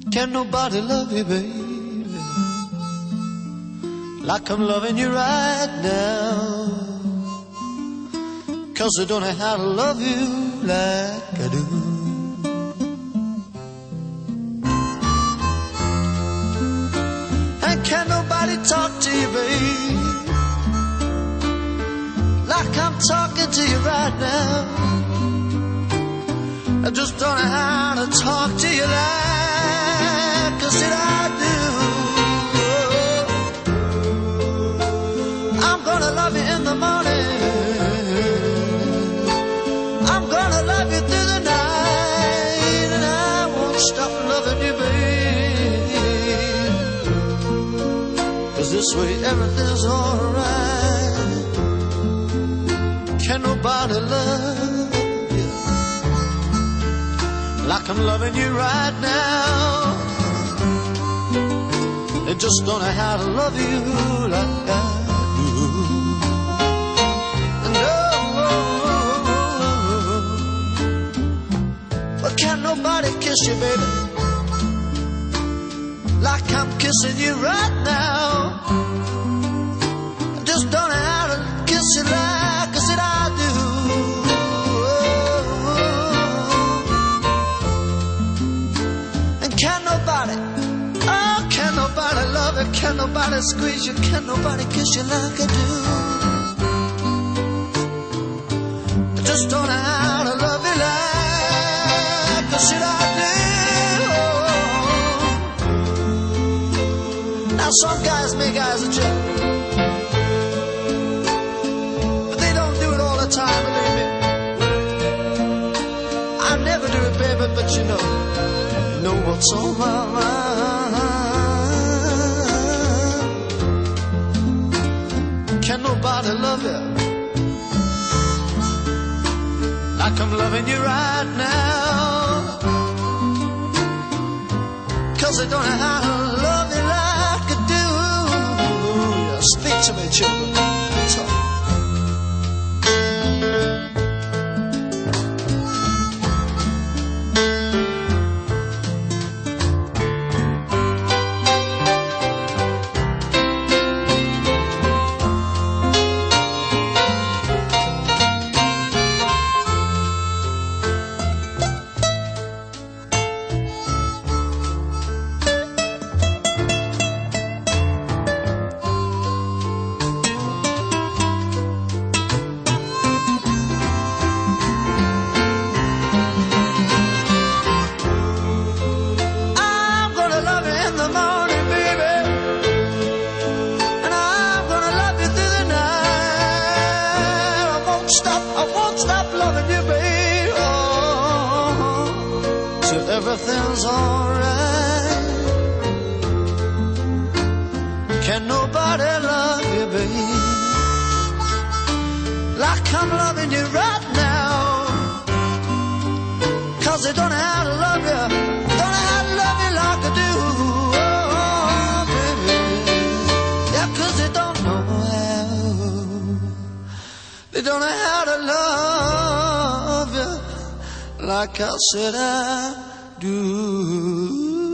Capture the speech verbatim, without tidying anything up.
Can nobody love you, baby, like I'm loving you right now? 'Cause I don't know how to love you like I do. And can nobody talk to you, baby, like I'm talking to you right now? I just don't know how to talk to you like I said I do. I'm gonna love you in the morning, I'm gonna love you through the night, and I won't stop loving you, babe, 'cause this way everything's alright. Can nobody love you like I'm loving you right now? They just don't know how to love you like I do. No, but can nobody kiss you, baby, like I'm kissing you right now? I just don't know how to kiss you like I said I do. And can nobody, oh, can nobody love you? Can nobody squeeze you? Can nobody kiss you like I do? I just don't know how to love you like I said I do. Now some guys make eyes at you, but they don't do it all the time, baby. I never do it, baby, but you know, you know what's on my mind. Can nobody love you like I'm loving you right now? 'Cause I don't know how to love you like I do. Speak to me, children. Talk. Everything's alright. Can nobody love you, babe, like I'm loving you right now? 'Cause they don't know how to love you, don't know how to love you like I do. Oh, baby, yeah, 'cause they don't know how. They don't know how to love you like I said I do.